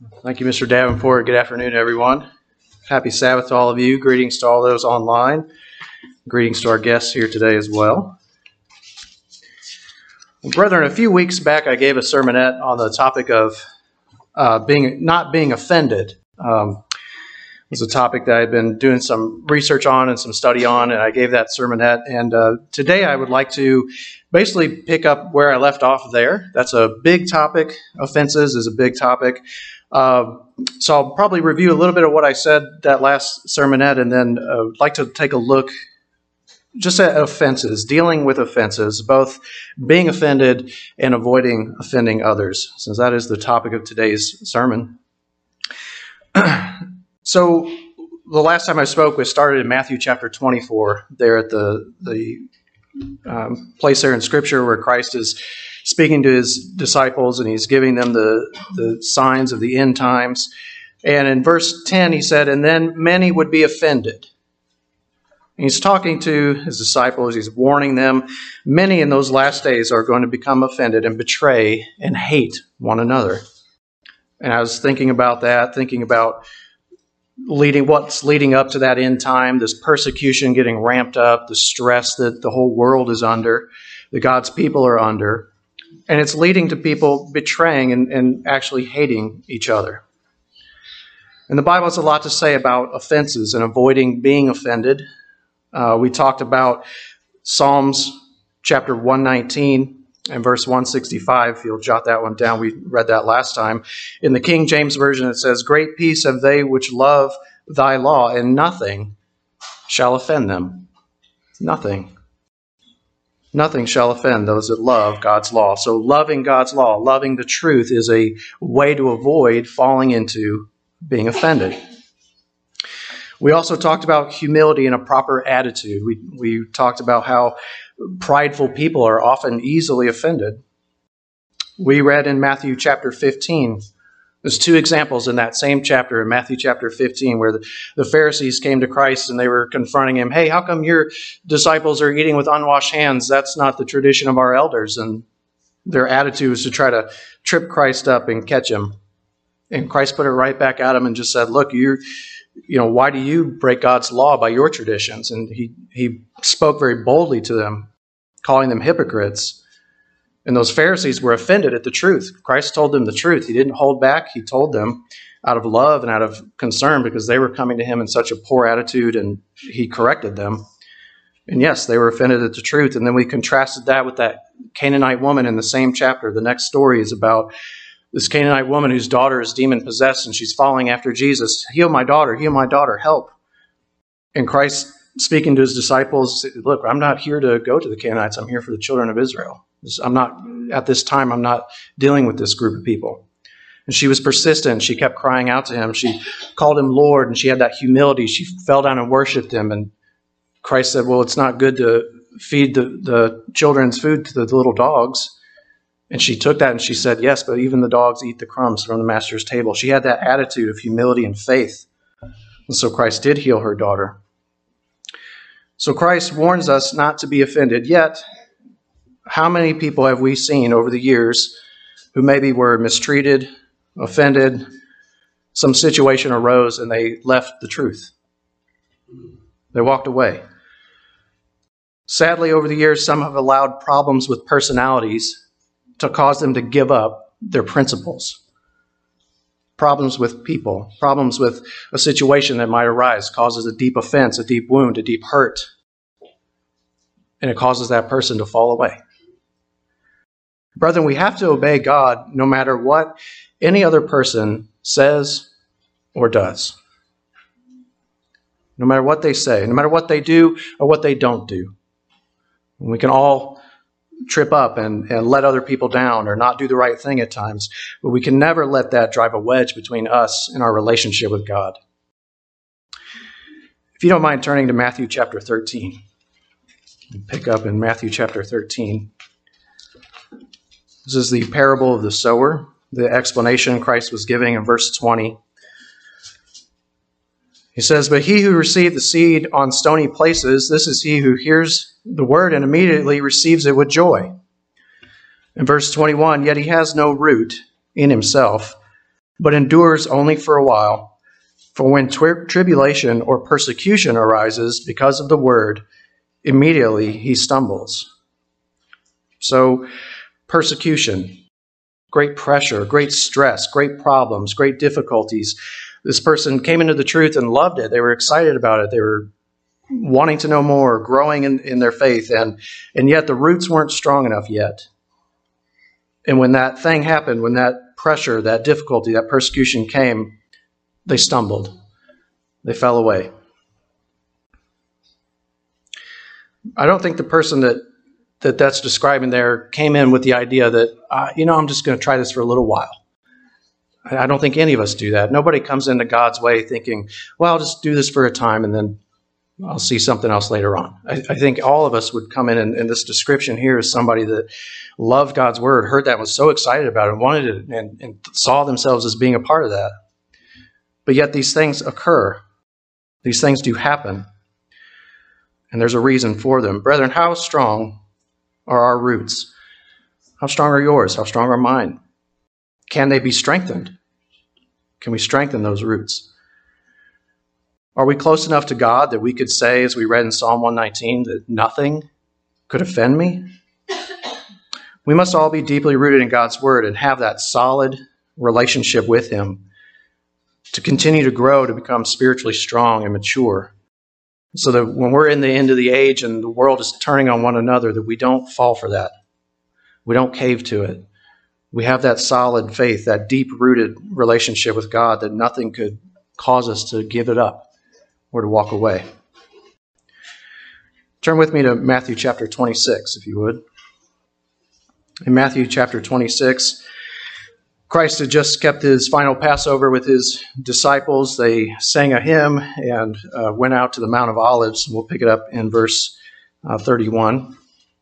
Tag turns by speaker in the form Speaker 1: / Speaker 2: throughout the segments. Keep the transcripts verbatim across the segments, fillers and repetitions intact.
Speaker 1: Thank you, Mister Davenport. Good afternoon, everyone. Happy Sabbath to all of you. Greetings to all those online. Greetings to our guests here today as well. Well, brethren, a few weeks back I gave a sermonette on the topic of uh, being not being offended. Um, it was a topic that I'd been doing some research on and some study on, and I gave that sermonette. And uh, today I would like to basically pick up where I left off there. That's a big topic. Offenses is a big topic. Uh, so I'll probably review a little bit of what I said that last sermonette, and then uh, like to take a look just at offenses, dealing with offenses, both being offended and avoiding offending others, since that is the topic of today's sermon. So the last time I spoke, we started in Matthew chapter twenty-four, there at the the um, place there in Scripture where Christ is speaking to his disciples, and he's giving them the, the signs of the end times. And in verse ten, he said, "And then many would be offended." And he's talking to his disciples. He's warning them. Many in those last days are going to become offended and betray and hate one another. And I was thinking about that, thinking about leading what's leading up to that end time, this persecution getting ramped up, the stress that the whole world is under, that God's people are under. And it's leading to people betraying and, and actually hating each other. And the Bible has a lot to say about offenses and avoiding being offended. Uh, we talked about Psalms chapter one nineteen and verse one sixty-five. If you'll jot that one down, we read that last time. In the King James Version, it says, "Great peace have they which love thy law, and nothing shall offend them." Nothing. Nothing shall offend those that love God's law. So loving God's law, loving the truth, is a way to avoid falling into being offended. We also talked about humility and a proper attitude. We, we talked about how prideful people are often easily offended. We read in Matthew chapter fifteen, there's two examples in that same chapter, in Matthew chapter fifteen, where the, the Pharisees came to Christ and they were confronting him. "Hey, how come your disciples are eating with unwashed hands? That's not the tradition of our elders." And their attitude was to try to trip Christ up and catch him. And Christ put it right back at him and just said, "Look, you, you know, why do you break God's law by your traditions?" And he, he spoke very boldly to them, calling them hypocrites. And those Pharisees were offended at the truth. Christ told them the truth. He didn't hold back. He told them out of love and out of concern, because they were coming to him in such a poor attitude, and he corrected them. And yes, they were offended at the truth. And then we contrasted that with that Canaanite woman in the same chapter. The next story is about this Canaanite woman whose daughter is demon-possessed, and she's following after Jesus. "Heal my daughter, heal my daughter, help." And Christ, speaking to his disciples, said, "Look, I'm not here to go to the Canaanites. I'm here for the children of Israel. I'm not, at this time, I'm not dealing with this group of people." And she was persistent. She kept crying out to him. She called him Lord, and she had that humility. She fell down and worshiped him. And Christ said, "Well, it's not good to feed the, the children's food to the, the little dogs." And she took that and she said, "Yes, but even the dogs eat the crumbs from the master's table." She had that attitude of humility and faith. And so Christ did heal her daughter. So Christ warns us not to be offended. Yet, how many people have we seen over the years who maybe were mistreated, offended, some situation arose, and they left the truth? They walked away. Sadly, over the years, some have allowed problems with personalities to cause them to give up their principles. Problems with people, problems with a situation that might arise, causes a deep offense, a deep wound, a deep hurt, and it causes that person to fall away. Brethren, we have to obey God no matter what any other person says or does. No matter what they say, no matter what they do or what they don't do. And we can all trip up and, and let other people down or not do the right thing at times, but we can never let that drive a wedge between us and our relationship with God. If you don't mind turning to Matthew chapter thirteen, pick up in Matthew chapter thirteen. This is the parable of the sower, the explanation Christ was giving in verse twenty. He says, "But he who received the seed on stony places, this is he who hears the word and immediately receives it with joy." In verse twenty-one, "Yet he has no root in himself, but endures only for a while. For when tri- tribulation or persecution arises because of the word, immediately he stumbles. So, persecution, great pressure, great stress, great problems, great difficulties. This person came into the truth and loved it. They were excited about it. They were wanting to know more, growing in, in their faith, and, and yet the roots weren't strong enough yet. And when that thing happened, when that pressure, that difficulty, that persecution came, they stumbled. They fell away. I don't think the person that, that that's describing there came in with the idea that, uh, you know, I'm just going to try this for a little while. I don't think any of us do that. Nobody comes into God's way thinking, well, I'll just do this for a time and then I'll see something else later on. I, I think all of us would come in, and, and this description here is somebody that loved God's word, heard that, was so excited about it, and wanted it, and, and saw themselves as being a part of that. But yet these things occur. These things do happen. And there's a reason for them. Brethren, how strong are our roots? How strong are yours? How strong are mine? Can they be strengthened? Can we strengthen those roots? Are we close enough to God that we could say, as we read in Psalm one nineteen, that nothing could offend me? We must all be deeply rooted in God's word and have that solid relationship with him to continue to grow, to become spiritually strong and mature, so that when we're in the end of the age and the world is turning on one another, that we don't fall for that. We don't cave to it. We have that solid faith, that deep-rooted relationship with God, that nothing could cause us to give it up or to walk away. Turn with me to Matthew chapter twenty-six, if you would. In Matthew chapter twenty-six, Christ had just kept his final Passover with his disciples. They sang a hymn and uh, went out to the Mount of Olives. We'll pick it up in verse uh, thirty-one.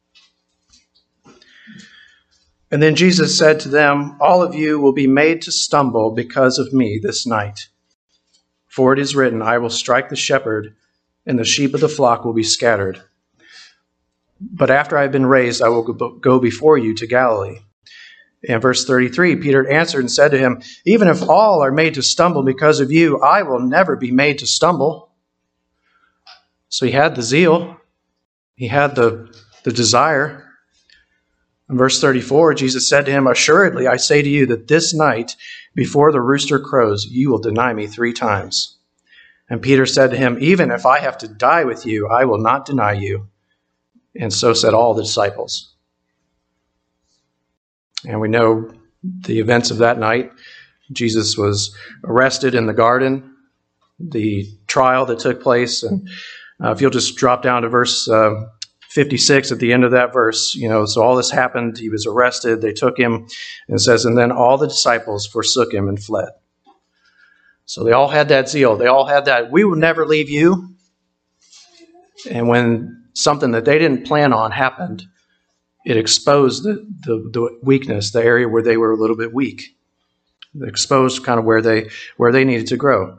Speaker 1: And then Jesus said to them, "All of you will be made to stumble because of me this night. For it is written, I will strike the shepherd, and the sheep of the flock will be scattered. But after I have been raised, I will go before you to Galilee." In verse thirty-three, Peter answered and said to him, "Even if all are made to stumble because of you, I will never be made to stumble." So he had the zeal. He had the, the desire. In verse thirty-four, Jesus said to him, "Assuredly, I say to you that this night, before the rooster crows, you will deny me three times." And Peter said to him, "Even if I have to die with you, I will not deny you." And so said all the disciples. And we know the events of that night. Jesus was arrested in the garden, the trial that took place. And uh, if you'll just drop down to verse uh, fifty-six at the end of that verse, you know, so all this happened. He was arrested. They took him, and it says, and then all the disciples forsook him and fled. So they all had that zeal. They all had that, we will never leave you. And when something that they didn't plan on happened, it exposed the, the, the weakness, the area where they were a little bit weak. It exposed kind of where they where they needed to grow.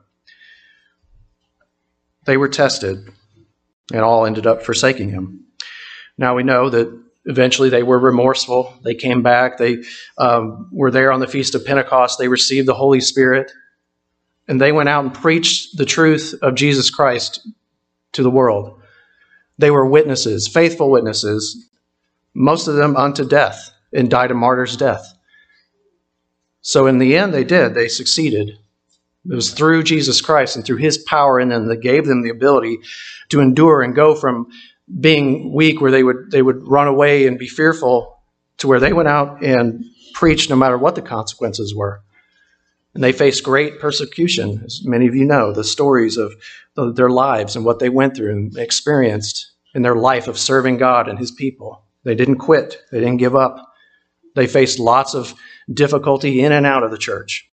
Speaker 1: They were tested, and all ended up forsaking him. Now we know that eventually they were remorseful. They came back. They um, were there on the Feast of Pentecost. They received the Holy Spirit, and they went out and preached the truth of Jesus Christ to the world. They were witnesses, faithful witnesses, most of them unto death, and died a martyr's death. So in the end, they did. They succeeded. It was through Jesus Christ and through his power in them that gave them the ability to endure and go from being weak, where they would they would run away and be fearful, to where they went out and preached no matter what the consequences were. And they faced great persecution, as many of you know, the stories of the, their lives and what they went through and experienced in their life of serving God and his people. They didn't quit. They didn't give up. They faced lots of difficulty in and out of the church.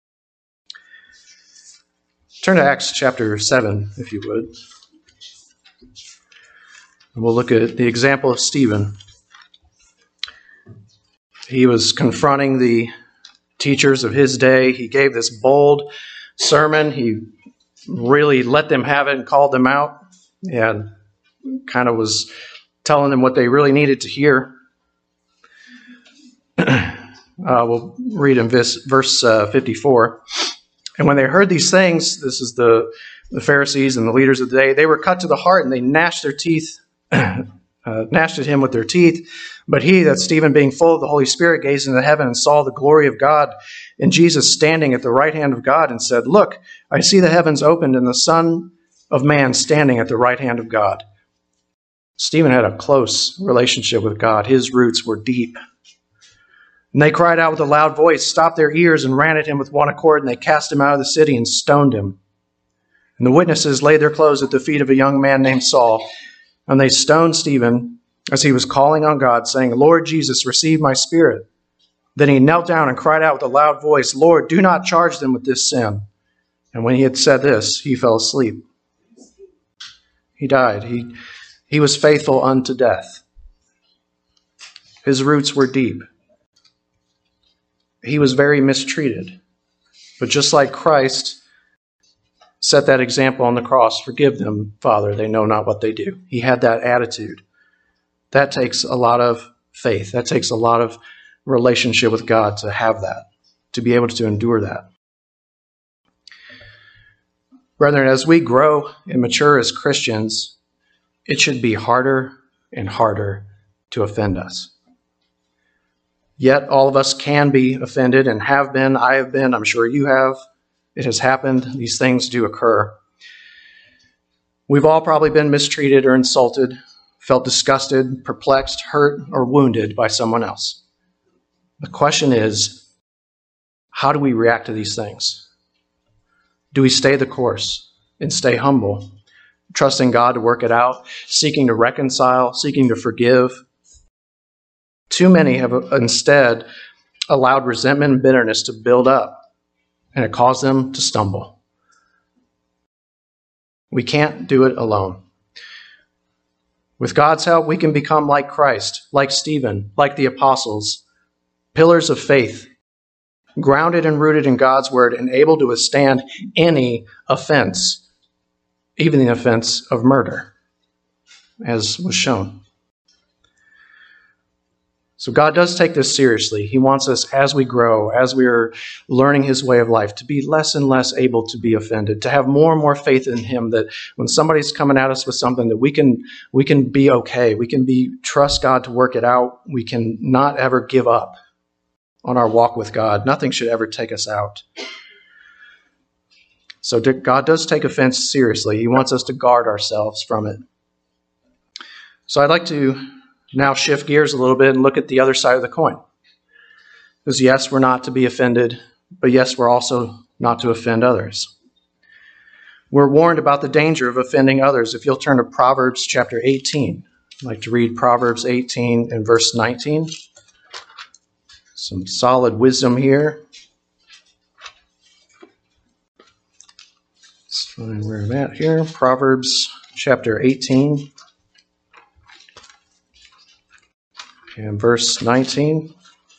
Speaker 1: Turn to Acts chapter seven, if you would. And we'll look at the example of Stephen. He was confronting the teachers of his day. He gave this bold sermon. He really let them have it and called them out, and kind of was telling them what they really needed to hear. Uh, we'll read in verse, verse uh, fifty-four. And when they heard these things, this is the, the Pharisees and the leaders of the day, they were cut to the heart, and they gnashed their teeth, uh, gnashed at him with their teeth. But he, that Stephen, being full of the Holy Spirit, gazed into heaven and saw the glory of God and Jesus standing at the right hand of God, and said, Look, I see the heavens opened and the Son of Man standing at the right hand of God. Stephen had a close relationship with God. His roots were deep. And they cried out with a loud voice, stopped their ears, and ran at him with one accord, and they cast him out of the city and stoned him. And the witnesses laid their clothes at the feet of a young man named Saul, and they stoned Stephen as he was calling on God, saying, Lord Jesus, receive my spirit. Then he knelt down and cried out with a loud voice, Lord, do not charge them with this sin. And when he had said this, he fell asleep. He died. He, he was faithful unto death. His roots were deep. He was very mistreated. But just like Christ set that example on the cross, forgive them, Father, they know not what they do. He had that attitude. That takes a lot of faith. That takes a lot of relationship with God to have that, to be able to endure that. Brethren, as we grow and mature as Christians, it should be harder and harder to offend us. Yet all of us can be offended and have been. I have been. I'm sure you have. It has happened. These things do occur. We've all probably been mistreated or insulted, felt disgusted, perplexed, hurt, or wounded by someone else. The question is, how do we react to these things? Do we stay the course and stay humble, trusting God to work it out, seeking to reconcile, seeking to forgive? Too many have instead allowed resentment and bitterness to build up, and it caused them to stumble. We can't do it alone. With God's help, we can become like Christ, like Stephen, like the apostles, pillars of faith, grounded and rooted in God's word and able to withstand any offense, even the offense of murder, as was shown. So God does take this seriously. He wants us, as we grow, as we are learning his way of life, to be less and less able to be offended, to have more and more faith in him, that when somebody's coming at us with something, that we can we can be okay. We can be trust God to work it out. We can not ever give up on our walk with God. Nothing should ever take us out. So God does take offense seriously. He wants us to guard ourselves from it. So I'd like to now shift gears a little bit and look at the other side of the coin. Because yes, we're not to be offended, but yes, we're also not to offend others. We're warned about the danger of offending others. If you'll turn to Proverbs chapter eighteen. I'd like to read Proverbs eighteen and verse nineteen. Some solid wisdom here. Let's find where I'm at here. Proverbs chapter eighteen. And verse nineteen,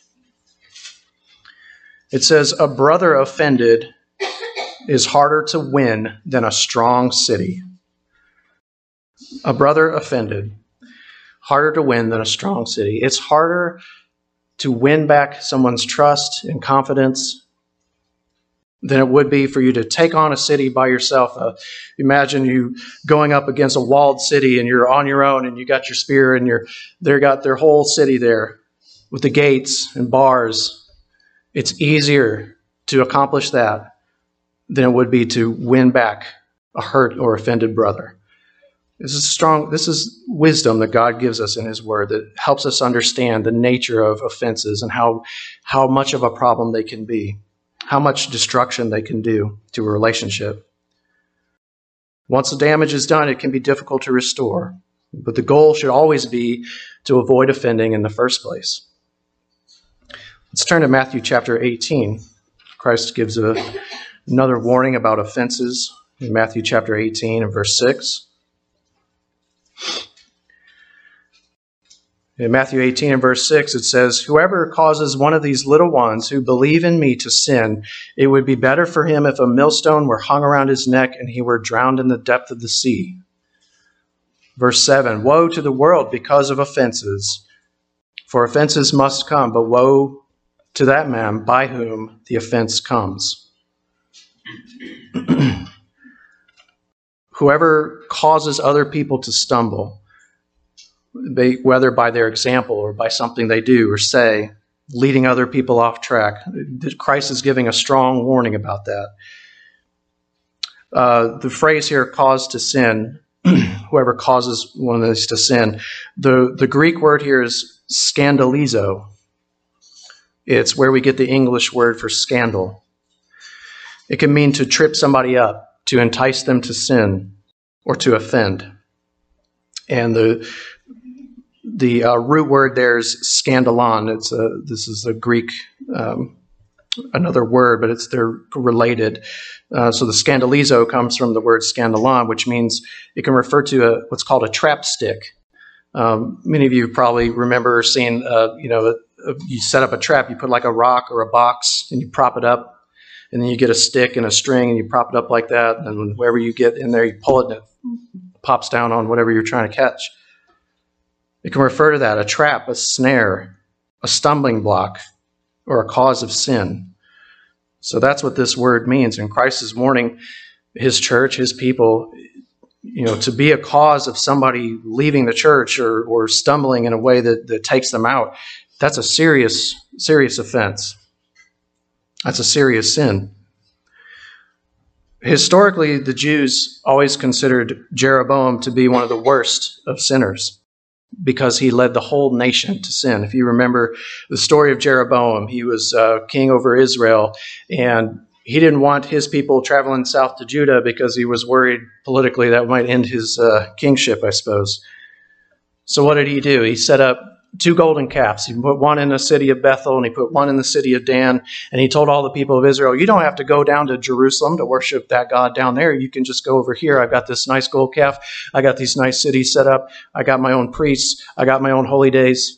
Speaker 1: it says, a brother offended is harder to win than a strong city. A brother offended, harder to win than a strong city. It's harder to win back someone's trust and confidence than it would be for you to take on a city by yourself. Uh, imagine you going up against a walled city and you're on your own and you got your spear and you're they got their whole city there with the gates and bars. It's easier to accomplish that than it would be to win back a hurt or offended brother. This is strong. This is wisdom that God gives us in his word that helps us understand the nature of offenses and how, how much of a problem they can be. How much destruction they can do to a relationship. Once the damage is done, it can be difficult to restore. But the goal should always be to avoid offending in the first place. Let's turn to Matthew chapter eighteen. Christ gives a, another warning about offenses in Matthew chapter eighteen and verse six. In Matthew eighteen and verse six, it says, whoever causes one of these little ones who believe in me to sin, it would be better for him if a millstone were hung around his neck and he were drowned in the depth of the sea. Verse seven, woe to the world because of offenses, for offenses must come, but woe to that man by whom the offense comes. Whoever causes other people to stumble, whether by their example or by something they do or say, leading other people off track, Christ is giving a strong warning about that. Uh, the phrase here, cause to sin, whoever causes one of these to sin, the, the Greek word here is scandalizo. It's where we get the English word for scandal. It can mean to trip somebody up, to entice them to sin, or to offend. And the the uh, root word there is scandalon. It's a, this is a Greek, um, another word, but it's they're related. Uh, so the scandalizo comes from the word scandalon, which means it can refer to a, what's called a trap stick. Um, many of you probably remember seeing, uh, you know, a, a, you set up a trap, you put like a rock or a box and you prop it up, and then you get a stick and a string and you prop it up like that, and wherever you get in there, you pull it and it pops down on whatever you're trying to catch. It can refer to that, a trap, a snare, a stumbling block, or a cause of sin. So that's what this word means. And Christ is warning his church, his people, you know, to be a cause of somebody leaving the church or, or stumbling in a way that, that takes them out. That's a serious, serious offense. That's a serious sin. Historically, the Jews always considered Jeroboam to be one of the worst of sinners because he led the whole nation to sin. If you remember the story of Jeroboam, he was uh, king over Israel, and he didn't want his people traveling south to Judah because he was worried politically that might end his uh, kingship, I suppose. So what did he do? He set up two golden calves. He put one in the city of Bethel and he put one in the city of Dan. And he told all the people of Israel, you don't have to go down to Jerusalem to worship that God down there. You can just go over here. I've got this nice gold calf. I got these nice cities set up. I got my own priests. I got my own holy days.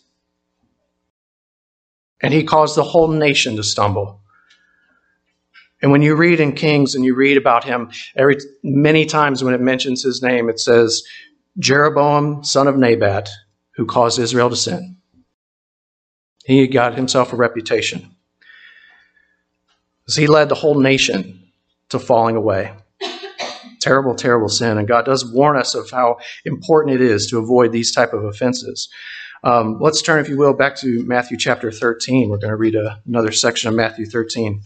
Speaker 1: And he caused the whole nation to stumble. And when you read in Kings and you read about him, every many times when it mentions his name, it says, Jeroboam, son of Nebat, who caused Israel to sin. He got himself a reputation. He led the whole nation to falling away. Terrible, terrible sin. And God does warn us of how important it is to avoid these type of offenses. Um, let's turn, if you will, back to Matthew chapter thirteen. We're going to read a, another section of Matthew thirteen.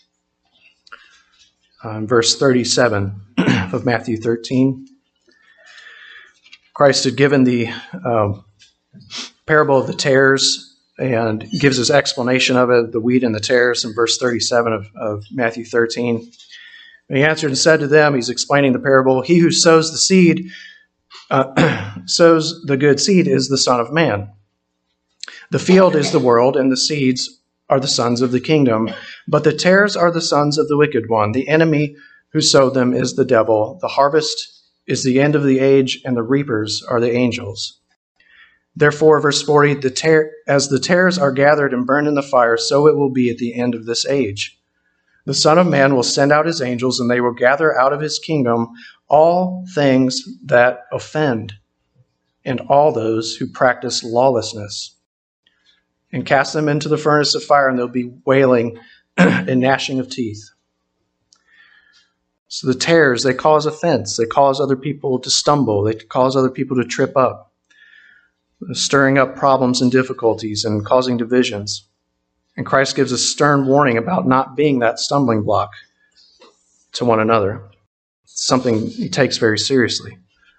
Speaker 1: Um, verse thirty-seven of Matthew thirteen. Christ had given the um, parable of the tares and gives his explanation of it, the wheat and the tares, in verse thirty-seven of, of Matthew thirteen. And he answered and said to them, he's explaining the parable, he who sows the seed, uh, sows the good seed is the Son of Man. The field is the world, and the seeds are the sons of the kingdom. But the tares are the sons of the wicked one. The enemy who sowed them is the devil. The harvest is the end of the age, and the reapers are the angels. Therefore, verse forty, the tare, as the tares are gathered and burned in the fire, so it will be at the end of this age. The Son of Man will send out his angels, and they will gather out of his kingdom all things that offend, and all those who practice lawlessness, and cast them into the furnace of fire, and there'll be wailing and gnashing of teeth. So the tares, they cause offense. They cause other people to stumble. They cause other people to trip up, stirring up problems and difficulties and causing divisions. And Christ gives a stern warning about not being that stumbling block to one another. It's something he takes very seriously.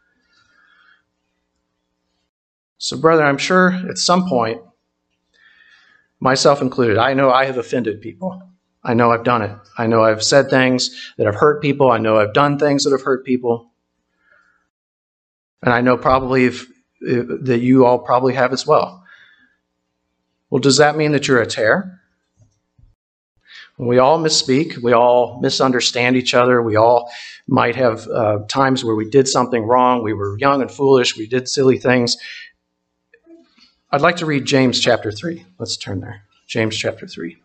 Speaker 1: So, brother, I'm sure at some point, myself included, I know I have offended people. I know I've done it. I know I've said things that have hurt people. I know I've done things that have hurt people. And I know probably if, if, that you all probably have as well. Well, does that mean that you're a tare? We all misspeak. We all misunderstand each other. We all might have uh, times where we did something wrong. We were young and foolish. We did silly things. I'd like to read James chapter three. Let's turn there. James chapter three.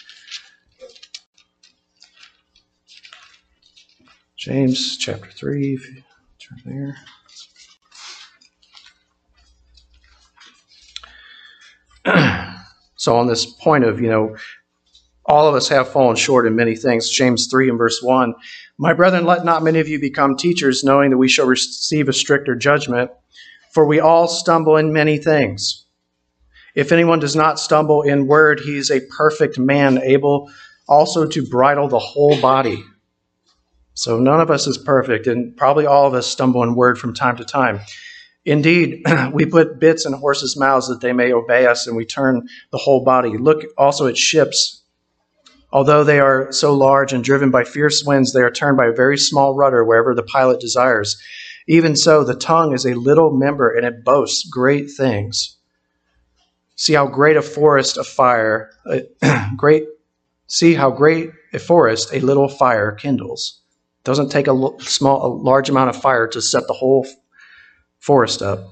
Speaker 1: James chapter three, if you turn there. So on this point of, you know, All of us have fallen short in many things. James three and verse one. My brethren, let not many of you become teachers, knowing that we shall receive a stricter judgment. For we all stumble in many things. If anyone does not stumble in word, he is a perfect man, able also to bridle the whole body. So none of us is perfect, and probably all of us stumble in word from time to time. Indeed, we put bits in horses' mouths that they may obey us, and we turn the whole body. Look also at ships. Although they are so large and driven by fierce winds, they are turned by a very small rudder wherever the pilot desires. Even so, the tongue is a little member, and it boasts great things. See how great a forest of fire, uh, great. See how great a forest a little fire kindles. It doesn't take a small, a large amount of fire to set the whole forest up.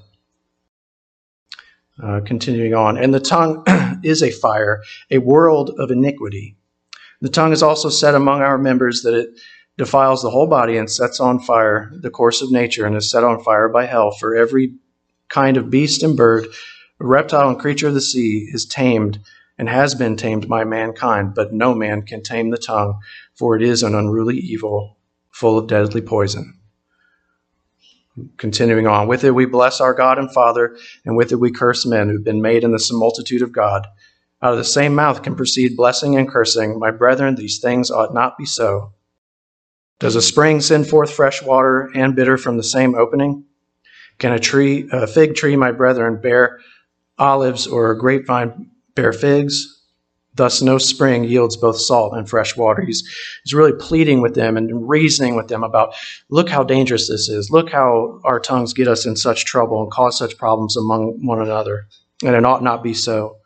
Speaker 1: Uh, continuing on, and the tongue is a fire, a world of iniquity. The tongue is also set among our members, that it defiles the whole body and sets on fire the course of nature, and is set on fire by hell. For every kind of beast and bird, reptile and creature of the sea is tamed and has been tamed by mankind, but no man can tame the tongue, for it is an unruly evil, full of deadly poison. Continuing on, with it we bless our God and Father, and with it we curse men who've been made in the similitude of God. Out of the same mouth can proceed blessing and cursing. My brethren, these things ought not be so. Does a spring send forth fresh water and bitter from the same opening? Can a tree, a fig tree, my brethren, bear olives, or a grapevine bear figs? Thus no spring yields both salt and fresh water. He's, he's really pleading with them and reasoning with them about, look how dangerous this is. Look how our tongues get us in such trouble and cause such problems among one another. And it ought not be so.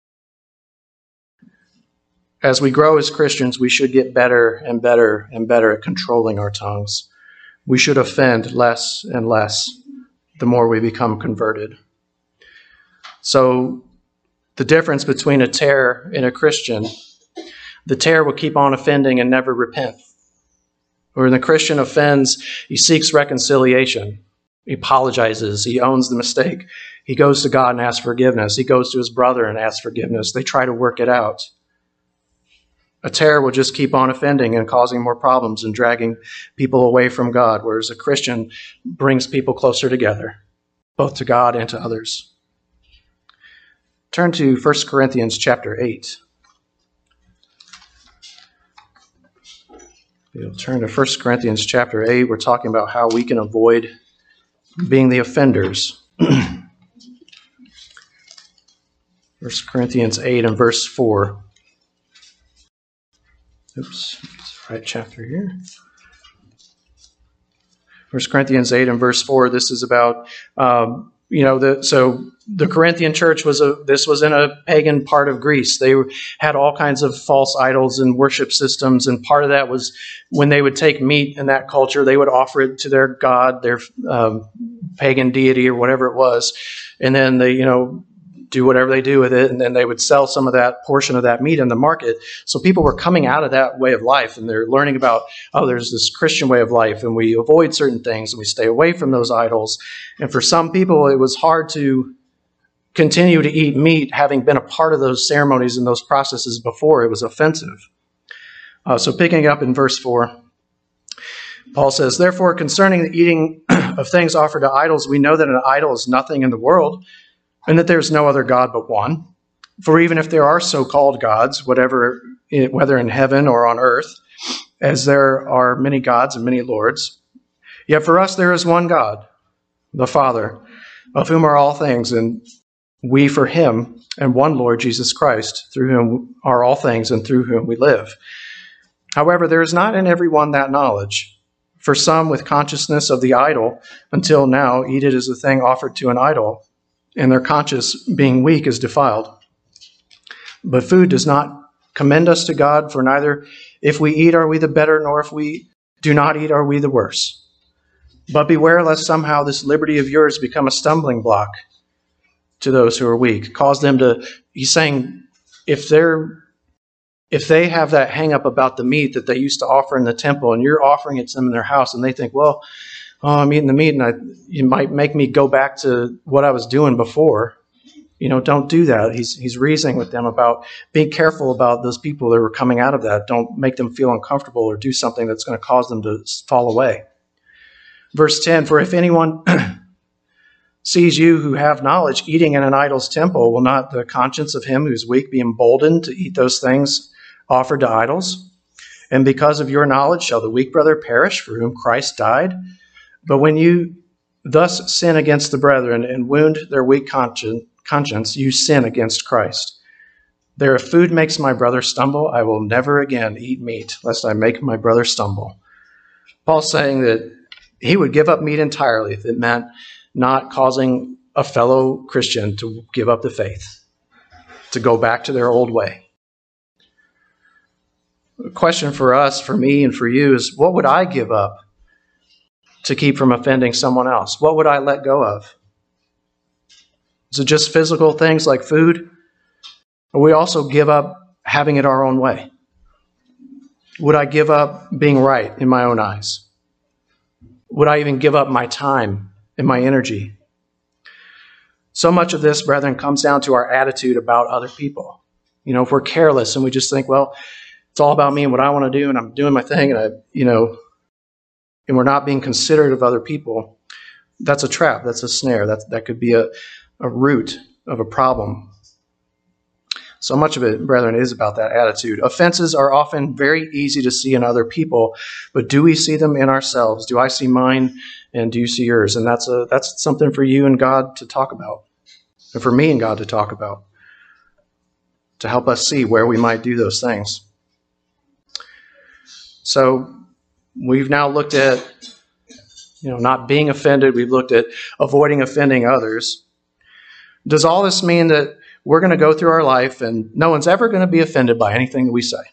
Speaker 1: As we grow as Christians, we should get better and better and better at controlling our tongues. We should offend less and less the more we become converted. So the difference between a tare and a Christian, the tare will keep on offending and never repent. Or the Christian offends, he seeks reconciliation. He apologizes. He owns the mistake. He goes to God and asks forgiveness. He goes to his brother and asks forgiveness. They try to work it out. A tare will just keep on offending and causing more problems and dragging people away from God, whereas a Christian brings people closer together, both to God and to others. Turn to First Corinthians chapter eight. We'll turn to First Corinthians chapter eight. We're talking about how we can avoid being the offenders. First Corinthians eight and verse four. Oops, it's the right chapter here. First Corinthians eight and verse four. This is about, um, you know, the so the Corinthian church was a. This was in a pagan part of Greece. They had all kinds of false idols and worship systems, and part of that was when they would take meat in that culture, they would offer it to their god, their um, pagan deity, or whatever it was, and then they, you know, do whatever they do with it, and then they would sell some of that portion of that meat in the market. So people were coming out of that way of life, and they're learning about, oh, there's this Christian way of life, and we avoid certain things, and we stay away from those idols. And for some people, it was hard to continue to eat meat, having been a part of those ceremonies and those processes before. It was offensive. Uh, so picking up in verse four, Paul says, therefore, concerning the eating of things offered to idols, we know that an idol is nothing in the world, and that there's no other God but one. For even if there are so-called gods, whatever, whether in heaven or on earth, as there are many gods and many lords, yet for us there is one God, the Father, of whom are all things, and we for him, and one Lord Jesus Christ, through whom are all things and through whom we live. However, there is not in every one that knowledge. For some with consciousness of the idol, until now eat it as a thing offered to an idol, and their conscience, being weak, is defiled. But food does not commend us to God, for neither if we eat are we the better, nor if we do not eat are we the worse. But beware lest somehow this liberty of yours become a stumbling block to those who are weak. Cause them to, he's saying, if they're, if they have that hang up about the meat that they used to offer in the temple, and you're offering it to them in their house, and they think, well, oh, I'm eating the meat, and I, you might make me go back to what I was doing before. You know, don't do that. He's he's reasoning with them about being careful about those people that were coming out of that. Don't make them feel uncomfortable or do something that's going to cause them to fall away. Verse ten, for if anyone sees you who have knowledge eating in an idol's temple, will not the conscience of him who is weak be emboldened to eat those things offered to idols? And because of your knowledge shall the weak brother perish for whom Christ died? But when you thus sin against the brethren and wound their weak conscience, conscience, you sin against Christ. There, if food makes my brother stumble, I will never again eat meat, lest I make my brother stumble. Paul's saying that he would give up meat entirely if it meant not causing a fellow Christian to give up the faith, to go back to their old way. The question for us, for me, and for you is, what would I give up to keep from offending someone else? What would I let go of? Is it just physical things like food? Or we also give up having it our own way? Would I give up being right in my own eyes? Would I even give up my time and my energy? So much of this, brethren, comes down to our attitude about other people. You know, if we're careless and we just think, well, it's all about me and what I want to do, and I'm doing my thing, and I, you know, and we're not being considerate of other people, that's a trap. That's a snare. That that could be a, a root of a problem. So much of it, brethren, is about that attitude. Offenses are often very easy to see in other people, but do we see them in ourselves? Do I see mine, and do you see yours? And that's a that's something for you and God to talk about, and for me and God to talk about, to help us see where we might do those things. So we've now looked at, you know, not being offended. We've looked at avoiding offending others. Does all this mean that we're going to go through our life and no one's ever going to be offended by anything that we say?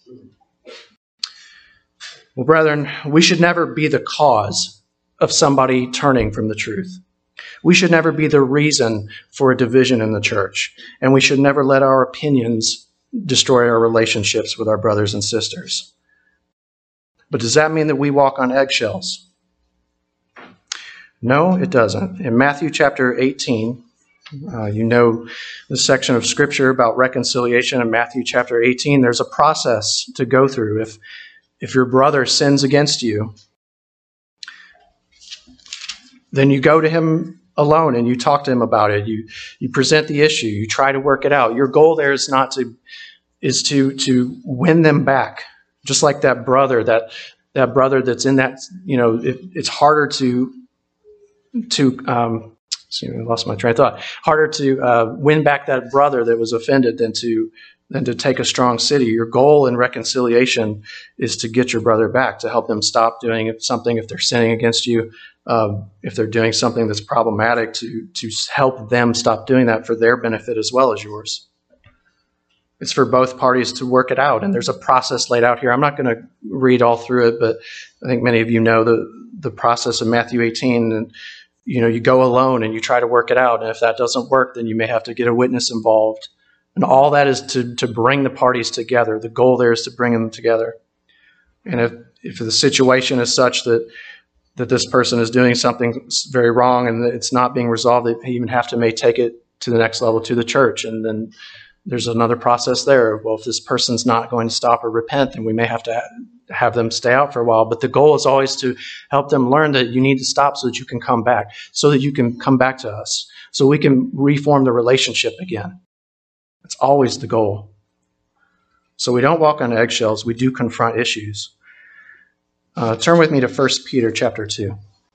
Speaker 1: Well, brethren, we should never be the cause of somebody turning from the truth. We should never be the reason for a division in the church. And we should never let our opinions destroy our relationships with our brothers and sisters. But does that mean that we walk on eggshells? No, it doesn't. In Matthew chapter eighteen, uh, you know the section of Scripture about reconciliation in Matthew chapter eighteen. There's a process to go through. If, if your brother sins against you, then you go to him alone and you talk to him about it. You you present the issue. You try to work it out. Your goal there is not to is to to win them back. Just like that brother, that that brother that's in that, you know, it, it's harder to to um, see, I lost my train of thought. Harder to uh, win back that brother that was offended than to than to take a strong city. Your goal in reconciliation is to get your brother back, to help them stop doing something if they're sinning against you, um, if they're doing something that's problematic, to to help them stop doing that for their benefit as well as yours. It's for both parties to work it out, and there's a process laid out here. I'm not going to read all through it, but I think many of you know the the process of Matthew eighteen. And you know, you go alone and you try to work it out, and if that doesn't work, then you may have to get a witness involved. And all that is to to bring the parties together. The goal there is to bring them together. And if if the situation is such that that this person is doing something very wrong and it's not being resolved, they even have to may take it to the next level, to the church, and then there's another process there. Well, if this person's not going to stop or repent, then we may have to have them stay out for a while. But the goal is always to help them learn that you need to stop so that you can come back, so that you can come back to us, so we can reform the relationship again. That's always the goal. So we don't walk on eggshells. We do confront issues. Uh, turn with me to First Peter chapter two.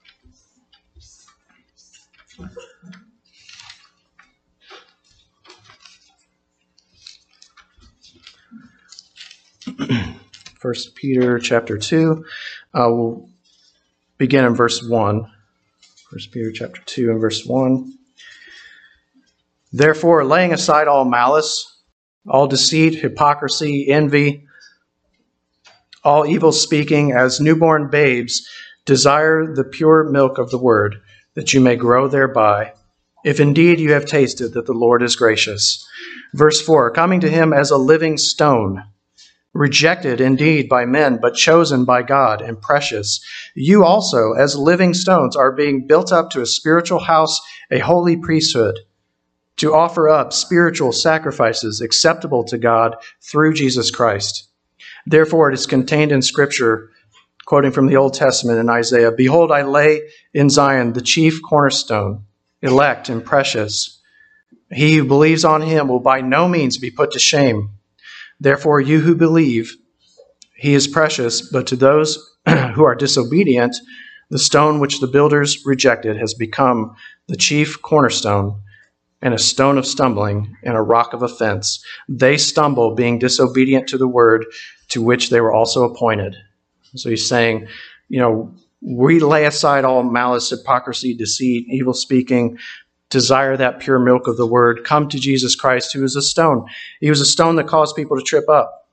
Speaker 1: First Peter chapter two. Uh, we'll begin in verse one. First Peter chapter two and verse one. Therefore, laying aside all malice, all deceit, hypocrisy, envy, all evil speaking, as newborn babes, desire the pure milk of the word, that you may grow thereby, if indeed you have tasted that the Lord is gracious. Verse four, coming to him as a living stone, rejected indeed by men, but chosen by God and precious. You also, as living stones, are being built up to a spiritual house, a holy priesthood, to offer up spiritual sacrifices acceptable to God through Jesus Christ. Therefore, it is contained in Scripture, quoting from the Old Testament in Isaiah, "Behold, I lay in Zion the chief cornerstone, elect and precious. He who believes on him will by no means be put to shame. Therefore, you who believe, he is precious, but to those who are disobedient, the stone which the builders rejected has become the chief cornerstone, and a stone of stumbling, and a rock of offense. They stumble, being disobedient to the word to which they were also appointed." So he's saying, you know, we lay aside all malice, hypocrisy, deceit, evil speaking, desire that pure milk of the word, come to Jesus Christ, who is a stone. He was a stone that caused people to trip up.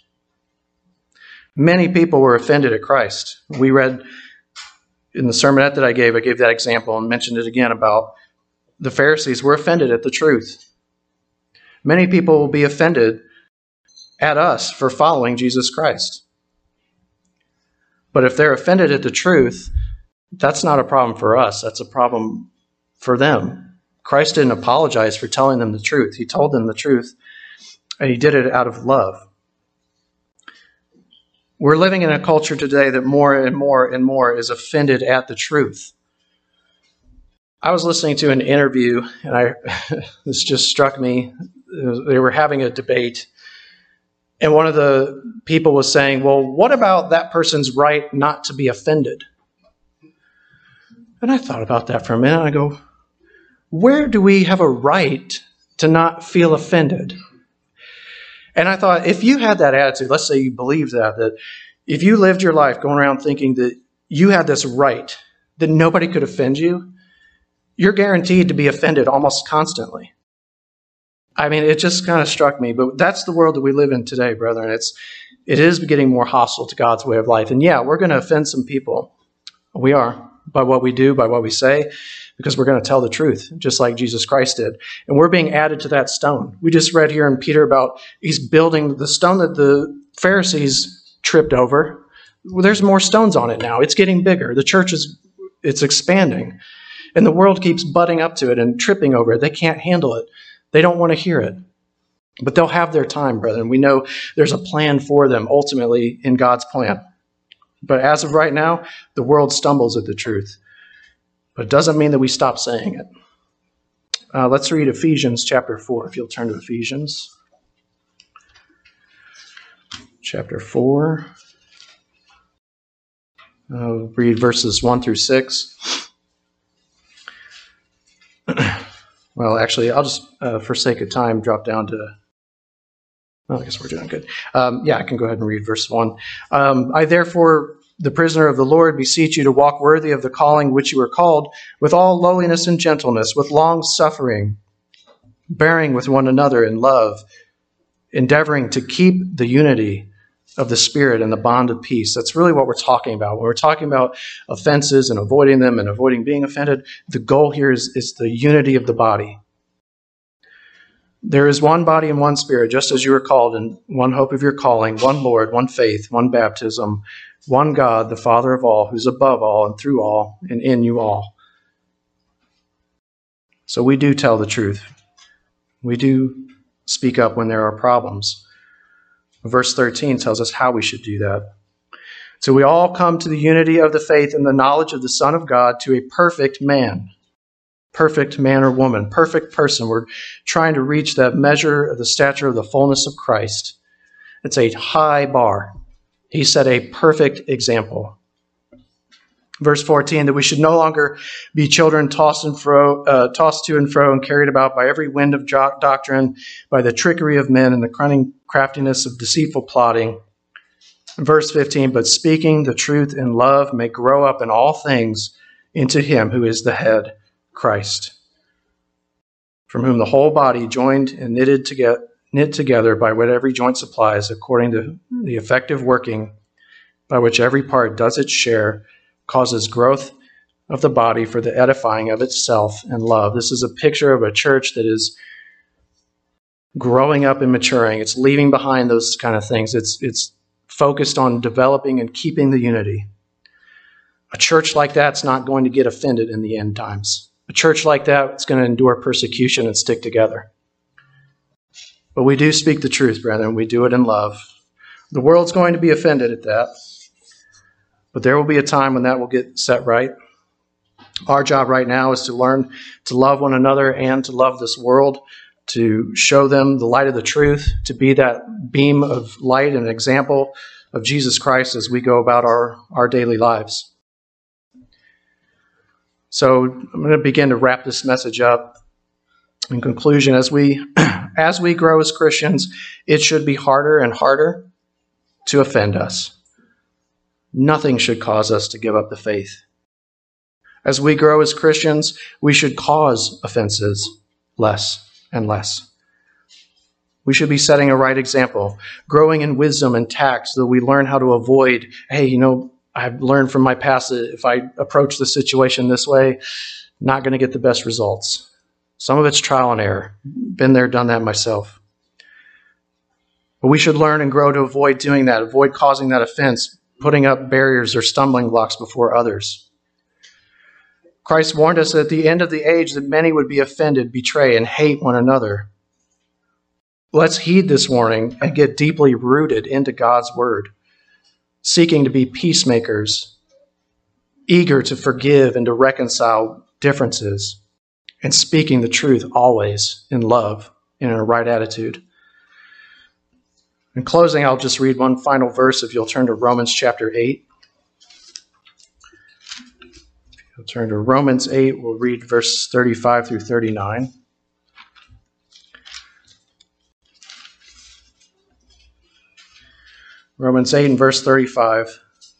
Speaker 1: Many people were offended at Christ. We read in the sermonette that I gave, I gave that example and mentioned it again about the Pharisees were offended at the truth. Many people will be offended at us for following Jesus Christ. But if they're offended at the truth, that's not a problem for us. That's a problem for them. Christ didn't apologize for telling them the truth. He told them the truth, and he did it out of love. We're living in a culture today that more and more and more is offended at the truth. I was listening to an interview, and I this just struck me. They were having a debate, and one of the people was saying, well, what about that person's right not to be offended? And I thought about that for a minute. I go, where do we have a right to not feel offended? And I thought, if you had that attitude, let's say you believed that, that if you lived your life going around thinking that you had this right, that nobody could offend you, you're guaranteed to be offended almost constantly. I mean, it just kind of struck me, but that's the world that we live in today, brethren. It's, it is getting more hostile to God's way of life. And yeah, we're going to offend some people. We are, by what we do, by what we say, because we're going to tell the truth, just like Jesus Christ did. And we're being added to that stone. We just read here in Peter about he's building the stone that the Pharisees tripped over. Well, there's more stones on it now. It's getting bigger. The church is, it's expanding. And the world keeps butting up to it and tripping over it. They can't handle it. They don't want to hear it. But they'll have their time, brethren. We know there's a plan for them, ultimately, in God's plan. But as of right now, the world stumbles at the truth. But it doesn't mean that we stop saying it. Uh, let's read Ephesians chapter four, if you'll turn to Ephesians. Chapter four. Uh, read verses one through six. Well, actually, I'll just, uh, for sake of time, drop down to, well, I guess we're doing good. Um, yeah, I can go ahead and read verse one. Um, I therefore, the prisoner of the Lord, beseech you to walk worthy of the calling which you are called, with all lowliness and gentleness, with long suffering, bearing with one another in love, endeavoring to keep the unity of the Spirit and the bond of peace. That's really what we're talking about. When we're talking about offenses and avoiding them and avoiding being offended, the goal here is, is the unity of the body. There is one body and one Spirit, just as you are called, in one hope of your calling, one Lord, one faith, one baptism, one God, the Father of all, who's above all and through all and in you all. So we do tell the truth. We do speak up when there are problems. Verse thirteen tells us how we should do that. So we all come to the unity of the faith and the knowledge of the Son of God, to a perfect man. Perfect man or woman, perfect person. We're trying to reach that measure of the stature of the fullness of Christ. It's a high bar. He set a perfect example. Verse fourteen, that we should no longer be children tossed and fro, uh, tossed to and fro and carried about by every wind of jo- doctrine, by the trickery of men and the cunning craftiness of deceitful plotting. Verse fifteen, but speaking the truth in love may grow up in all things into him who is the head, Christ, from whom the whole body, joined and knitted together, knit together by what every joint supplies, according to the effective working by which every part does its share, causes growth of the body for the edifying of itself in love. This is a picture of a church that is growing up and maturing. It's leaving behind those kind of things. It's, it's focused on developing and keeping the unity. A church like that's not going to get offended in the end times. A church like that is going to endure persecution and stick together. But we do speak the truth, brethren. We do it in love. The world's going to be offended at that. But there will be a time when that will get set right. Our job right now is to learn to love one another and to love this world, to show them the light of the truth, to be that beam of light and example of Jesus Christ as we go about our, our daily lives. So I'm going to begin to wrap this message up. In conclusion, as we as we grow as Christians, it should be harder and harder to offend us. Nothing should cause us to give up the faith. As we grow as Christians, we should cause offenses less and less. We should be setting a right example, growing in wisdom and tact so that we learn how to avoid, hey, you know, I've learned from my past that if I approach the situation this way, not going to get the best results. Some of it's trial and error. Been there, done that myself. But we should learn and grow to avoid doing that, avoid causing that offense, putting up barriers or stumbling blocks before others. Christ warned us at the end of the age that many would be offended, betray, and hate one another. Let's heed this warning and get deeply rooted into God's word, seeking to be peacemakers, eager to forgive and to reconcile differences, and speaking the truth always in love and in a right attitude. In closing, I'll just read one final verse if you'll turn to Romans chapter eight. We'll turn to Romans eight. We'll read verse thirty-five through thirty-nine. Romans eight and verse thirty-five.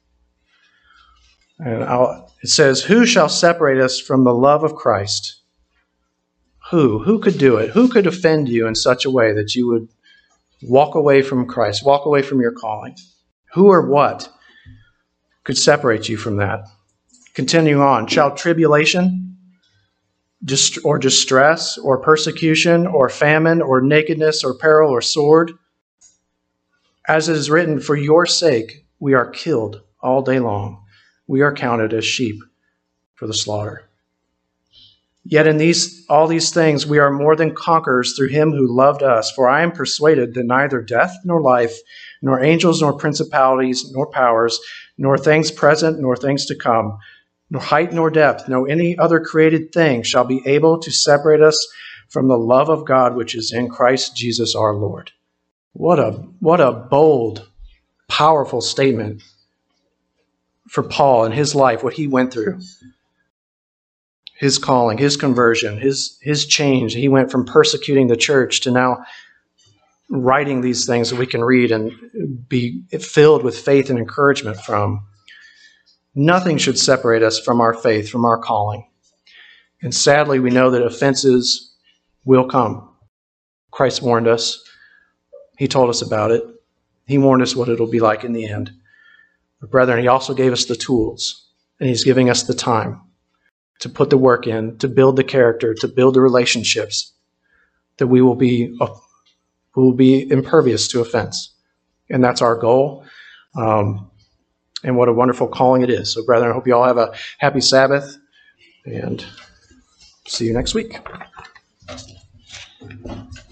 Speaker 1: And I'll, it says, "Who shall separate us from the love of Christ?" Who? Who could do it? Who could offend you in such a way that you would walk away from Christ, walk away from your calling? Who or what could separate you from that? Continuing on, shall tribulation dist- or distress or persecution or famine or nakedness or peril or sword? As it is written, for your sake we are killed all day long. We are counted as sheep for the slaughter. Yet in these all these things we are more than conquerors through him who loved us. For I am persuaded that neither death nor life, nor angels nor principalities, nor powers, nor things present, nor things to come, nor height nor depth, nor any other created thing shall be able to separate us from the love of God which is in Christ Jesus our Lord. What a what a bold, powerful statement for Paul in his life, what he went through. His calling, his conversion, his, his change. He went from persecuting the church to now writing these things that we can read and be filled with faith and encouragement from. Nothing should separate us from our faith, from our calling. And sadly, we know that offenses will come. Christ warned us. He told us about it. He warned us what it'll be like in the end. But brethren, he also gave us the tools, and he's giving us the time to put the work in, to build the character, to build the relationships, that we will be uh, we will be impervious to offense. And that's our goal. Um, and what a wonderful calling it is. So, brethren, I hope you all have a happy Sabbath, and see you next week.